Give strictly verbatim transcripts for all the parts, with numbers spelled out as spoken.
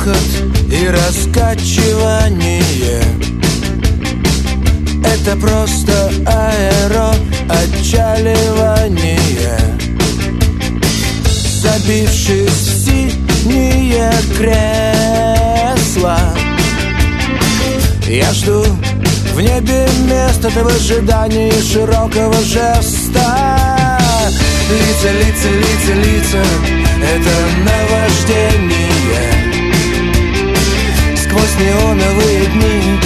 грохот и раскачивание. Это просто аэроотчаливание. Забившись в синие кресла, я жду в небе место, ты в ожидании широкого жеста. Лица, лица, лица, лица, это наваждение. Сквозь неоновые дни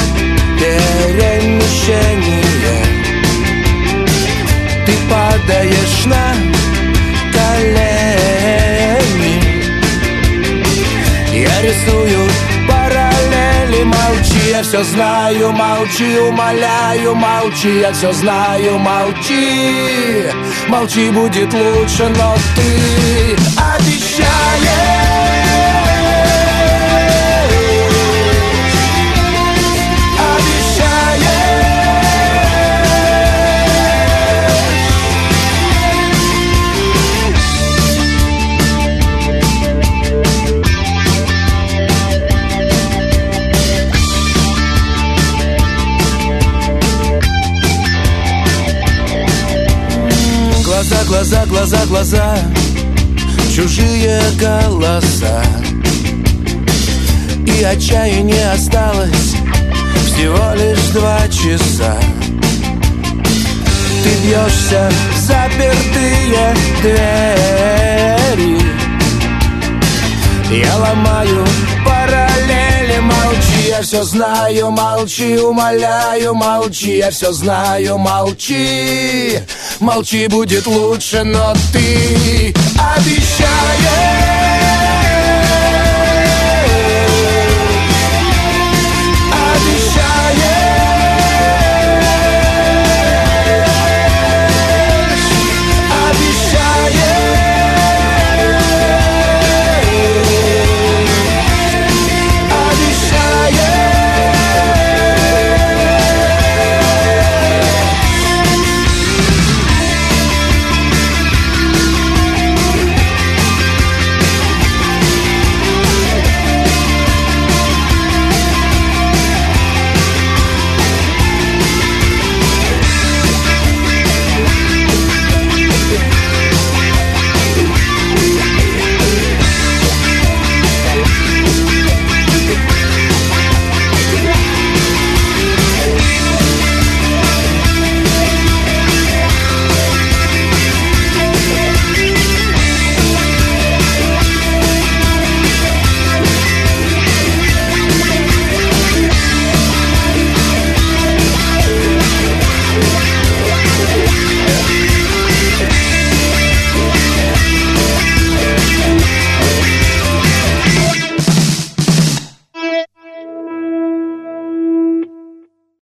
перемещение. Ты падаешь на колени. Я рисую параллели. Молчи, я все знаю, молчи, умоляю, молчи, я все знаю, молчи. Молчи, будет лучше, но ты обещаешь. Глаза, глаза, глаза, глаза, чужие голоса. И отчаяния осталось всего лишь два часа. Ты бьешься в запертые двери. Я ломаю параллели. Молчи, я все знаю, молчи, умоляю, молчи, я все знаю, молчи. Молчи, будет лучше, но ты обещаешь.